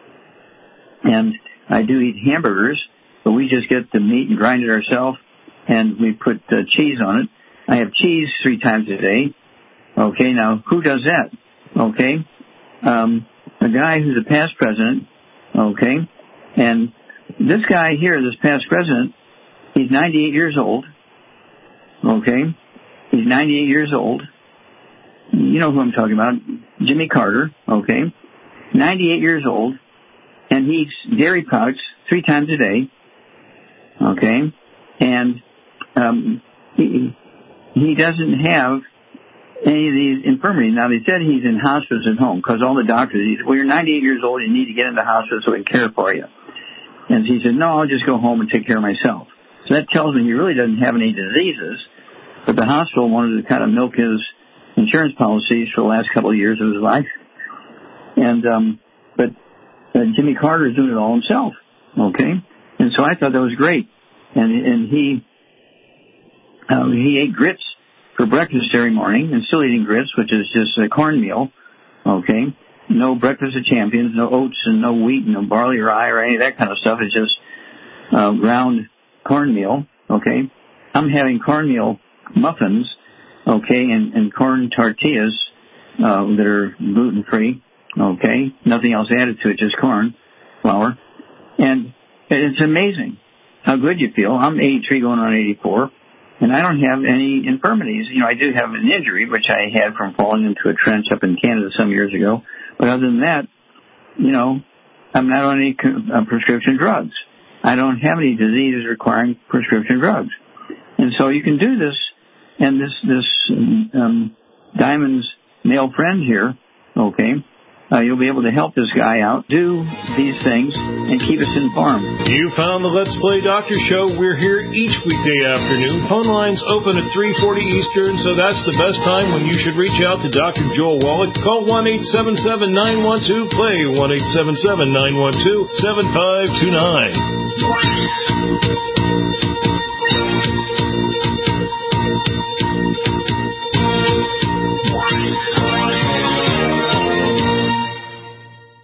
And I do eat hamburgers, but we just get the meat and grind it ourselves, and we put uh, cheese on it. I have cheese three times a day. Okay, now, who does that? Okay, um, a guy who's a past president, okay, and this guy here, this past president, he's ninety-eight years old, okay, he's ninety-eight years old. You know who I'm talking about, Jimmy Carter, okay, ninety-eight years old, and he eats dairy products three times a day, okay, and um, he, he doesn't have any of these infirmities. Now, they said he's in hospice at home because all the doctors, he said, well, you're ninety-eight years old, you need to get into hospice so we can care for you. And he said, no, I'll just go home and take care of myself. So that tells me he really doesn't have any diseases, but the hospital wanted to kind of milk his insurance policies for the last couple of years of his life. And, um, but uh, Jimmy Carter is doing it all himself, okay? And so I thought that was great. And, and he, uh, he ate grits for breakfast every morning, and still eating grits, which is just a cornmeal, okay? No breakfast of champions, no oats and no wheat, no barley or rye or any of that kind of stuff. It's just uh, ground cornmeal, okay? I'm having cornmeal muffins, okay, and, and corn tortillas uh, that are gluten-free, okay? Nothing else added to it, just corn flour. And it's amazing how good you feel. I'm eighty-three going on eighty-four, and I don't have any infirmities. You know, I do have an injury, which I had from falling into a trench up in Canada some years ago. But other than that, you know, I'm not on any uh, prescription drugs. I don't have any diseases requiring prescription drugs. And so you can do this, and this, this um, Diamond's male friend here, okay, uh, you'll be able to help this guy out, do these things, and keep us informed. You found the Let's Play Doctor Show. We're here each weekday afternoon. Phone lines open at three forty Eastern, so that's the best time when you should reach out to Doctor Joel Wallach. Call one eight seven seven, nine one two, play, one eight seven seven, nine one two, seven five two nine.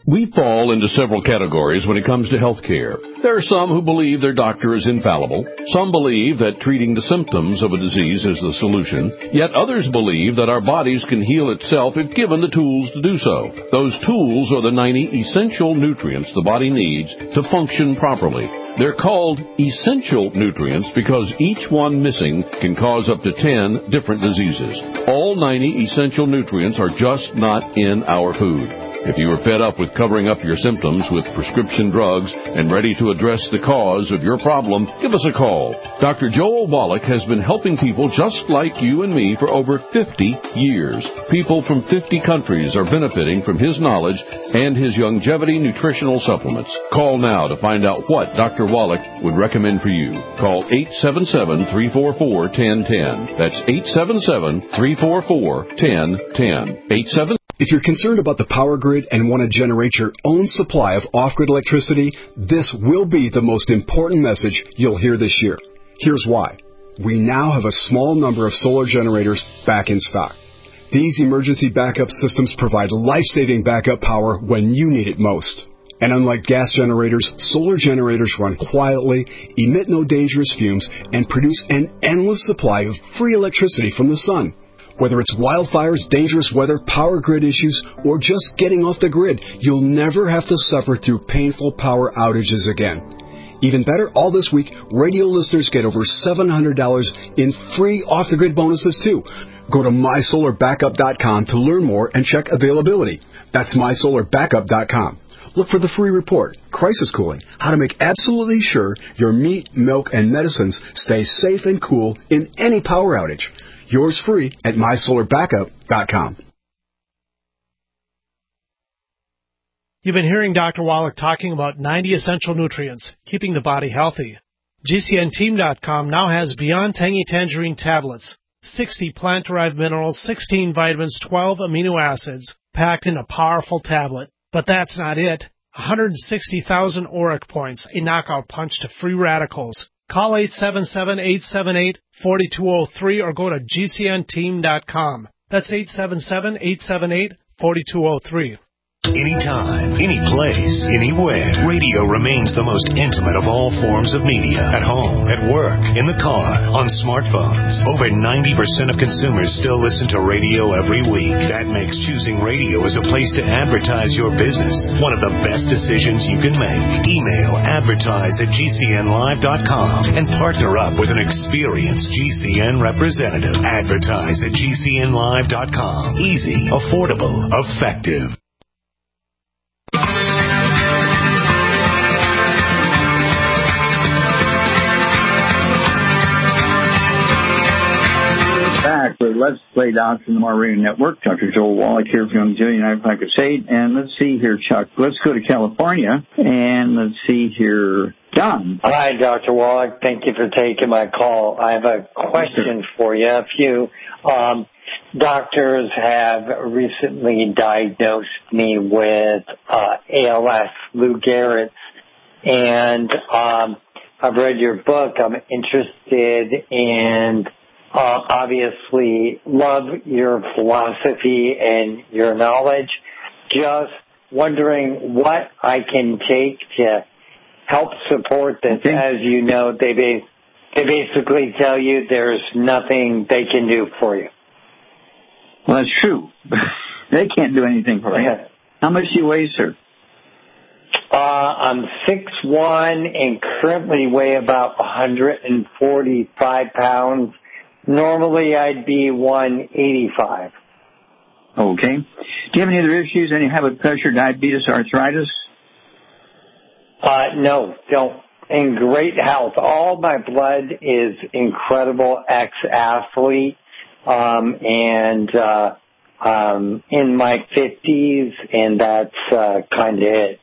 We fall into several categories when it comes to health care. There are some who believe their doctor is infallible. Some believe that treating the symptoms of a disease is the solution. Yet others believe that our bodies can heal itself if given the tools to do so. Those tools are the ninety essential nutrients the body needs to function properly. They're called essential nutrients because each one missing can cause up to ten different diseases. All ninety essential nutrients are just not in our food. If you are fed up with covering up your symptoms with prescription drugs and ready to address the cause of your problem, give us a call. Doctor Joel Wallach has been helping people just like you and me for over fifty years. People from fifty countries are benefiting from his knowledge and his longevity nutritional supplements. Call now to find out what Doctor Wallach would recommend for you. Call eight seven seven, three four four, one zero one zero. That's eight seven seven, three four four, one zero one zero. eight seven If you're concerned about the power grid and want to generate your own supply of off-grid electricity, this will be the most important message you'll hear this year. Here's why. We now have a small number of solar generators back in stock. These emergency backup systems provide life-saving backup power when you need it most. And unlike gas generators, solar generators run quietly, emit no dangerous fumes, and produce an endless supply of free electricity from the sun. Whether it's wildfires, dangerous weather, power grid issues, or just getting off the grid, you'll never have to suffer through painful power outages again. Even better, all this week, radio listeners get over seven hundred dollars in free off-the-grid bonuses, too. Go to my solar backup dot com to learn more and check availability. That's my solar backup dot com. Look for the free report, Crisis Cooling, how to make absolutely sure your meat, milk, and medicines stay safe and cool in any power outage. Yours free at my solar backup dot com. You've been hearing Doctor Wallach talking about ninety essential nutrients, keeping the body healthy. G C N team dot com now has Beyond Tangy Tangerine tablets, sixty plant-derived minerals, sixteen vitamins, twelve amino acids, packed in a powerful tablet. But that's not it. one hundred sixty thousand auric points, a knockout punch to free radicals. Call eight seven seven, eight seven eight, four two zero three or go to G C N team dot com. That's eight seven seven, eight seven eight, four two zero three. Anytime, any place, anywhere, radio remains the most intimate of all forms of media. At home, at work, in the car, on smartphones. Over ninety percent of consumers still listen to radio every week. That makes choosing radio as a place to advertise your business one of the best decisions you can make. Email advertise at G C N live dot com and partner up with an experienced G C N representative. Advertise at G C N live dot com. Easy, affordable, effective. Back with Let's Play Doctor in the Mar Radio Network. Doctor Joel Wallach here from Youngevity United Practice eight. And let's see here, Chuck. Let's go to California. And let's see here, John. Hi, Doctor Wallach. Thank you for taking my call. I have a question for you. A few um, doctors have recently diagnosed me with uh, A L S, Lou Gehrig's, and um, I've read your book. I'm interested in Uh, obviously, love your philosophy and your knowledge. Just wondering what I can take to help support this. Okay. As you know, they ba- they basically tell you there's nothing they can do for you. Well, that's true. They can't do anything for you. How much do you weigh, sir? Uh, I'm six one and currently weigh about one hundred forty-five pounds. Normally, I'd be one eighty-five. Okay. Do you have any other issues? Any high blood pressure, diabetes, arthritis? Uh, no, don't. In great health. All my blood is incredible, ex-athlete, um, and uh, um, in my fifties, and that's uh, kind of it.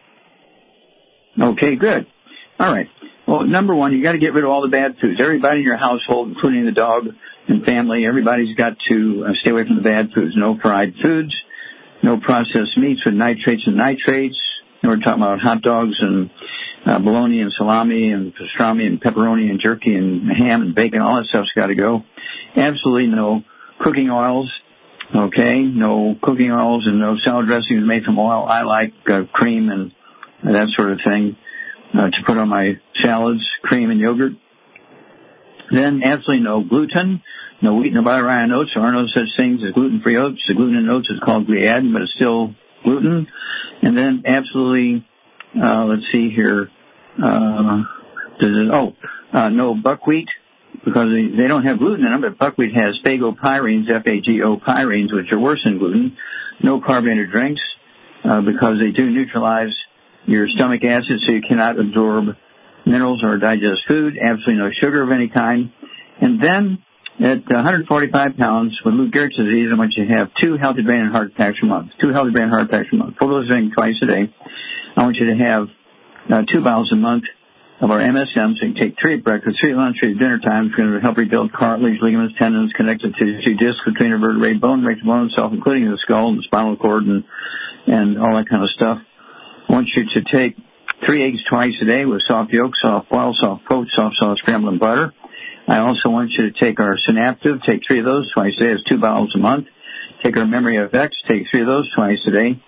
Okay, good. All right. Well, number one, you got to get rid of all the bad foods. Everybody in your household, including the dog and family, everybody's got to uh, stay away from the bad foods. No fried foods, no processed meats with nitrates and nitrates. And we're talking about hot dogs and uh, bologna and salami and pastrami and pepperoni and jerky and ham and bacon. All that stuff's got to go. Absolutely no cooking oils. Okay, no cooking oils and no salad dressings made from oil. I like uh, cream and that sort of thing uh, to put on my salads, cream and yogurt. Then absolutely no gluten, no wheat, no butter, rye, and oats. There are no such things as gluten-free oats. The gluten in oats is called gliadin, but it's still gluten. And then absolutely, uh, let's see here, uh, does it, oh, uh, no buckwheat, because they, they don't have gluten in them, but buckwheat has phagopyrenes, F A G O pyrenes, which are worse than gluten. No carbonated drinks, uh, because they do neutralize your stomach acid, so you cannot absorb minerals or digest food. Absolutely no sugar of any kind. And then at one hundred forty-five pounds with Lou Gehrig's disease, I want you to have two healthy brain and heart attacks a month. Two healthy brain and heart attacks a month. Full dose drink twice a day. I want you to have uh, two bottles a month of our M S M, so you can take three at breakfast, three at lunch, three at dinner time. It's going to help rebuild cartilage, ligaments, tendons, connective tissue, discs between the vertebrae, bone, makes bone itself, including the skull and the spinal cord and, and all that kind of stuff. I want you to take three eggs twice a day with soft yolk, soft boiled, soft poached, soft sauce, scrambled, and butter. I also want you to take our Synaptive, take three of those twice a day. It's two bottles a month. Take our Memory F X, take three of those twice a day.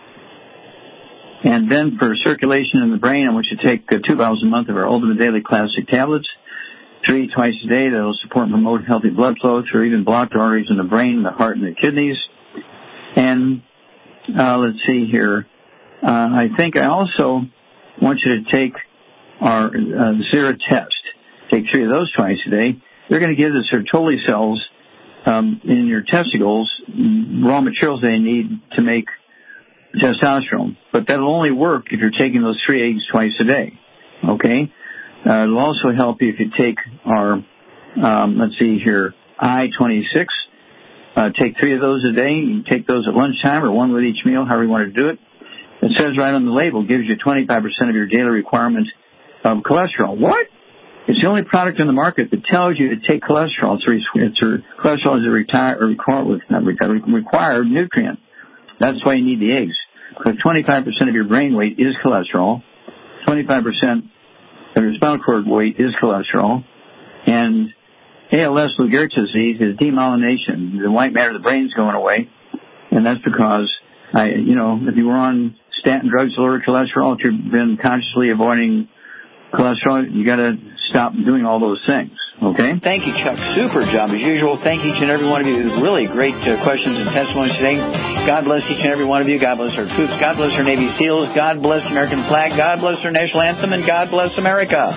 And then for circulation in the brain, I want you to take uh, two bottles a month of our Ultimate Daily Classic tablets, three twice a day. That will support and promote healthy blood flow through even blocked arteries in the brain, the heart, and the kidneys. And uh, let's see here. Uh, I think I also want you to take our uh, Zera test. Take three of those twice a day. They're going to give the Sertoli cells um, in your testicles raw materials they need to make testosterone. But that'll only work if you're taking those three eggs twice a day. Okay? Uh, it'll also help you if you take our, um, let's see here, I twenty-six. Uh, take three of those a day. You can take those at lunchtime or one with each meal, however you want to do it. It says right on the label, gives you twenty-five percent of your daily requirement of cholesterol. What? It's the only product on the market that tells you to take cholesterol. It's a, it's a, cholesterol is a retire, or required, not required, required nutrient. That's why you need the eggs. Because twenty-five percent of your brain weight is cholesterol. twenty-five percent of your spinal cord weight is cholesterol. And A L S, Lou Gehrig's disease, is demyelination. The white matter of the brain is going away. And that's because, I, you know, if you were on statin drugs to lower cholesterol, if you've been consciously avoiding cholesterol, you got to stop doing all those things. Okay? Thank you, Chuck. Super job as usual. Thank each and every one of you. Really great uh, questions and testimonies today. God bless each and every one of you. God bless our troops. God bless our Navy SEALs. God bless the American flag. God bless our national anthem. And God bless America.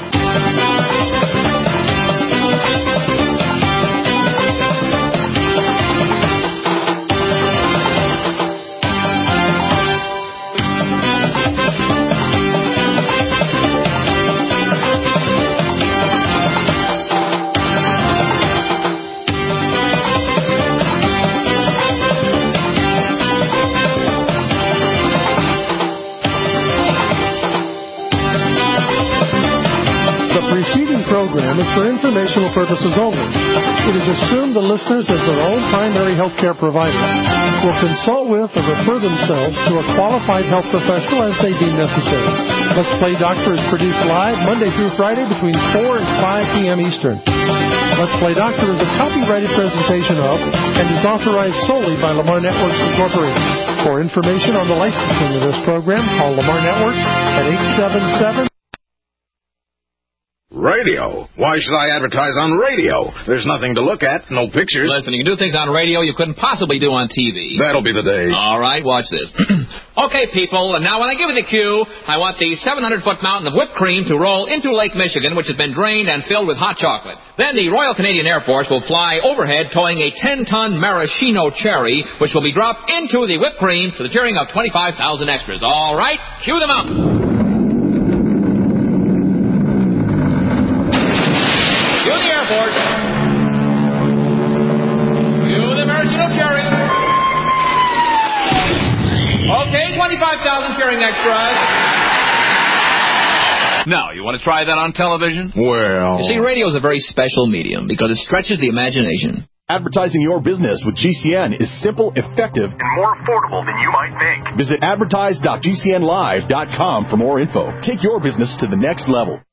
Program is for informational purposes only. It is assumed the listeners, as their own primary health care provider, will consult with or refer themselves to a qualified health professional as they deem necessary. Let's Play Doctor is produced live Monday through Friday between four and five p.m. Eastern. Let's Play Doctor is a copyrighted presentation of and is authorized solely by Lamar Networks Incorporated. For information on the licensing of this program, call Lamar Networks at eight seven seven Radio? Why should I advertise on radio? There's nothing to look at, no pictures. Listen, you can do things on radio you couldn't possibly do on T V. That'll be the day. All right, watch this. Okay, people, and now when I give you the cue, I want the seven hundred foot mountain of whipped cream to roll into Lake Michigan, which has been drained and filled with hot chocolate. Then the Royal Canadian Air Force will fly overhead towing a ten ton maraschino cherry, which will be dropped into the whipped cream to the cheering of twenty-five thousand extras. All right, cue them up. Okay, twenty-five thousand cheering extras. Now, you want to try that on television? Well... You see, radio is a very special medium because it stretches the imagination. Advertising your business with G C N is simple, effective, and more affordable than you might think. Visit advertise dot g c n live dot com for more info. Take your business to the next level.